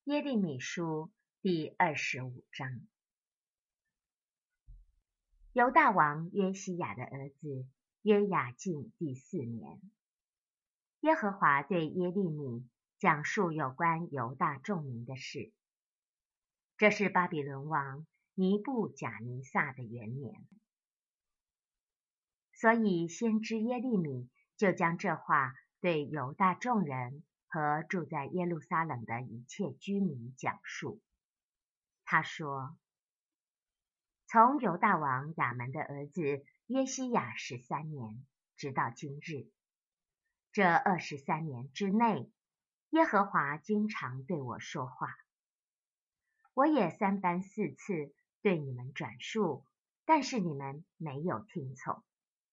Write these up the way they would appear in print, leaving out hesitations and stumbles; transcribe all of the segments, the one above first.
耶利米书第25章。犹大王约西亚的儿子约雅敬第4年，耶和华对耶利米讲述有关犹大众民的事。这是巴比伦王尼布甲尼撒的元年，所以先知耶利米就将这话对犹大众人和住在耶路撒冷的一切居民讲述。他说，从犹大王亚门的儿子约西亚13年直到今日，这23年之内，耶和华经常对我说话。我也3番4次对你们转述，但是你们没有听从。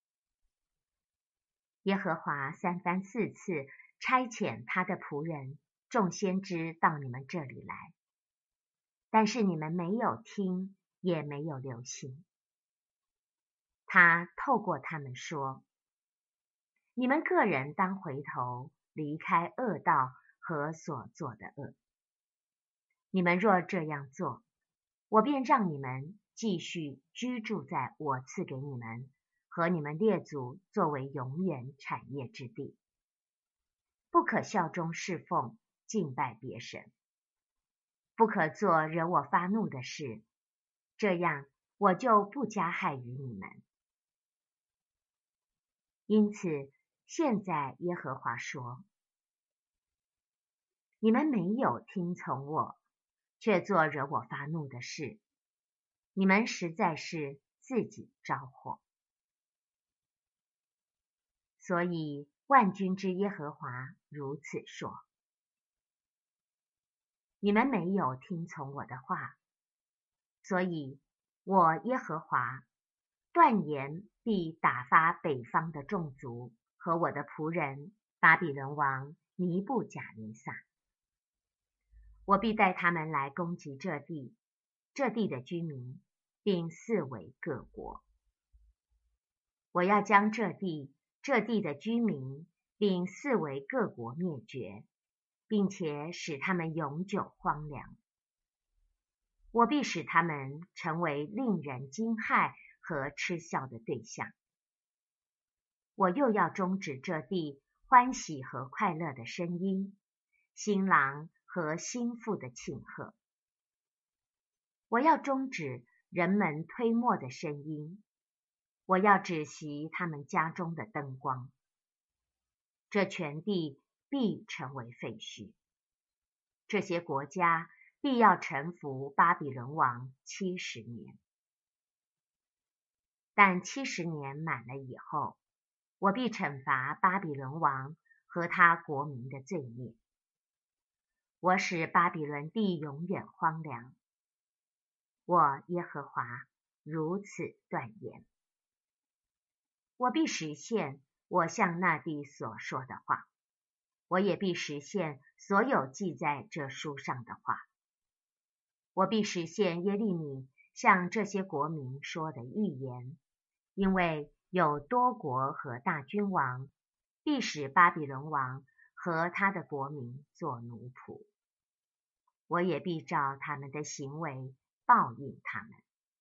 耶和华3番4次差遣他的仆人众先知到你们这里来，但是你们没有听，也没有留心。他透过他们说，你们个人当回头，离开恶道和所做的恶。你们若这样做，我便让你们继续居住在我赐给你们和你们列祖作为永远产业之地。不可效忠侍奉敬拜别神，不可做惹我发怒的事，这样我就不加害于你们。因此现在耶和华说，你们没有听从我，却做惹我发怒的事，你们实在是自己招祸。所以万军之耶和华如此说，你们没有听从我的话，所以我耶和华断言必打发北方的众族和我的仆人巴比伦王尼布甲尼撒。我必带他们来攻击这地，这地的居民，并四围各国。我要将这地的居民，并四围各国灭绝，并且使他们永久荒凉。我必使他们成为令人惊骇和嗤笑的对象。我又要终止这地欢喜和快乐的声音，新郎和新妇的庆贺。我要终止人们推磨的声音，我要止息他们家中的灯光。这全地必成为废墟，这些国家必要臣服巴比伦王70年。但70年满了以后，我必惩罚巴比伦王和他国民的罪孽。我使巴比伦地永远荒凉。我耶和华如此断言。我必实现我向那地所说的话，我也必实现所有记在这书上的话。我必实现耶利米向这些国民说的预言，因为有多国和大君王必使巴比伦王和他的国民做奴仆。我也必照他们的行为报应他们。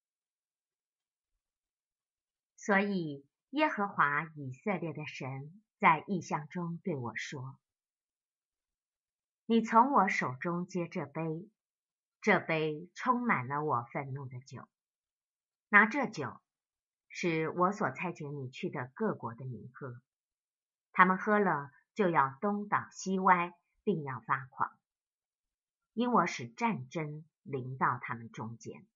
所以耶和华以色列的神在异象中对我说，你从我手中接这杯，这杯充满了我愤怒的酒。拿这酒，使我所差遣你去的各国的民喝，他们喝了就要东倒西歪，并要发狂，因我使战争临到他们中间。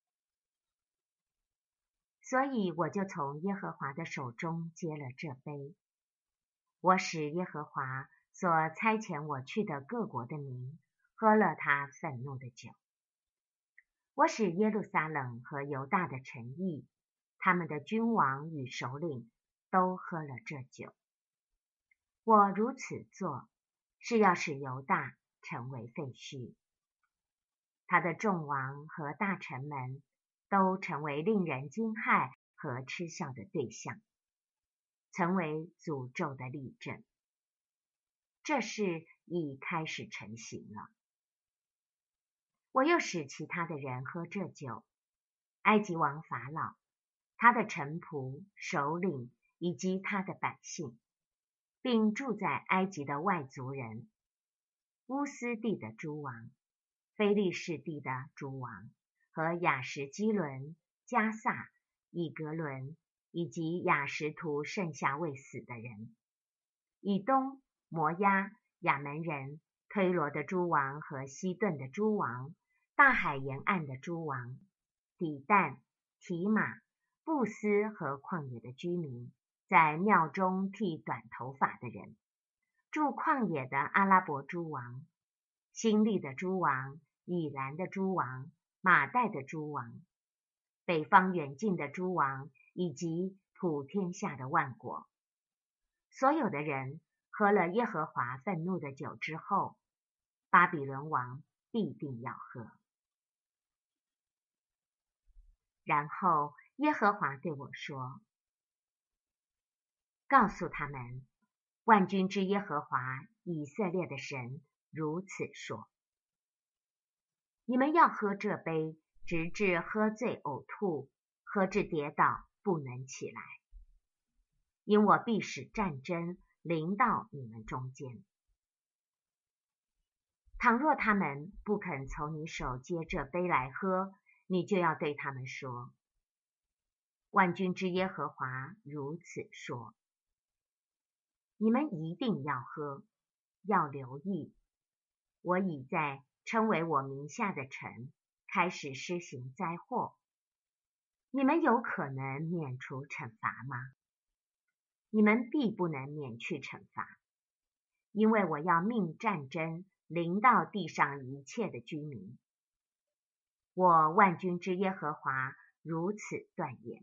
所以我就从耶和华的手中接了这杯，我使耶和华所差遣我去的各国的民喝了他愤怒的酒。我使耶路撒冷和犹大的城邑，他们的君王与首领都喝了这酒。我如此做，是要使犹大成为废墟，他的众王和大臣们都成为令人惊骇和嗤笑的对象，成为诅咒的例证。这事已开始成型了。 我又使其他的人喝这酒，埃及王法老，他的臣仆、首领以及他的百姓，并住在埃及的外族人，乌斯地的诸王，非利士地的诸王，和亚什基伦、加萨、以格伦，以及亚什图剩下未死的人，以东、摩押、亚门人、推罗的诸王和西顿的诸王，大海沿岸的诸王，底但、提马、布斯和旷野的居民，在庙中剃短头发的人，住旷野的阿拉伯诸王，新利的诸王，以兰的诸王，马代的诸王，北方远近的诸王，以及普天下的万国。所有的人喝了耶和华愤怒的酒之后，巴比伦王必定要喝。然后耶和华对我说：告诉他们，万军之耶和华以色列的神如此说：你们要喝这杯，直至喝醉呕吐，喝至跌倒不能起来，因我必使战争临到你们中间。倘若他们不肯从你手接这杯来喝，你就要对他们说：万军之耶和华如此说：你们一定要喝，要留意，我已在称为我名下的城开始施行灾祸，你们有可能免除惩罚吗？你们必不能免去惩罚，因为我要命战争临到地上一切的居民。我万军之耶和华如此断言。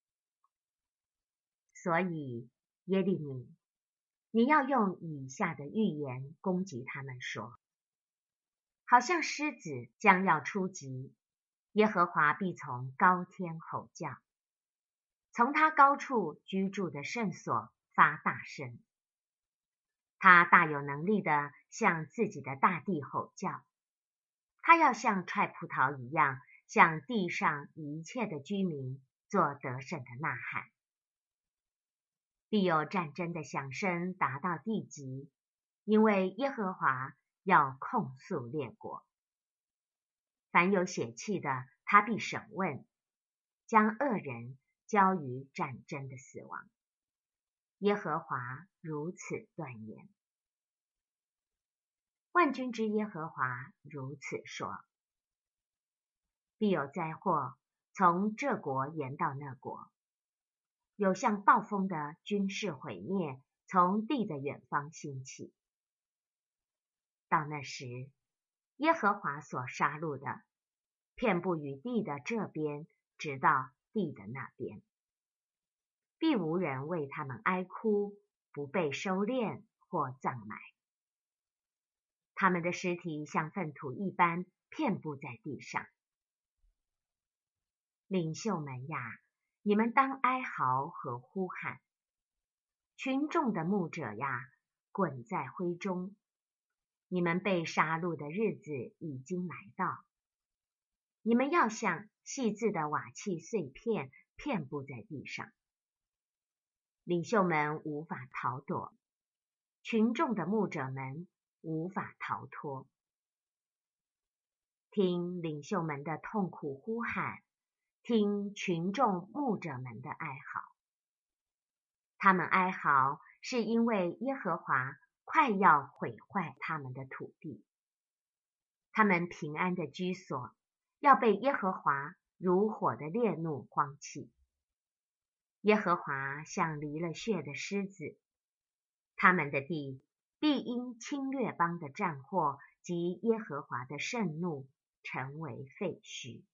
所以耶利米，你要用以下的预言攻击他们说：好像狮子将要出击，耶和华必从高天吼叫，从他高处居住的圣所发大声。他大有能力的向自己的大地吼叫，他要像踹葡萄一样，向地上一切的居民做得胜的呐喊。必有战争的响声达到地极，因为耶和华要控诉列国。凡有血气的，他必审问，将恶人交于战争的死亡。耶和华如此断言。万军之耶和华如此说：必有灾祸从这国延到那国，有像暴风的军事毁灭从地的远方兴起。到那时，耶和华所杀戮的，遍布于地的这边，直到地的那边，必无人为他们哀哭，不被收敛或葬埋。他们的尸体像粪土一般，遍布在地上。领袖们呀，你们当哀嚎和呼喊；群众的牧者呀，滚在灰中。你们被杀戮的日子已经来到，你们要像细制的瓦器碎片，遍布在地上。领袖们无法逃躲，群众的牧者们无法逃脱。听领袖们的痛苦呼喊，听群众牧者们的哀嚎。他们哀嚎是因为耶和华快要毁坏他们的土地，他们平安的居所要被耶和华如火的烈怒荒弃。耶和华像离了血的狮子，他们的地必因侵略邦的战祸及耶和华的盛怒成为废墟。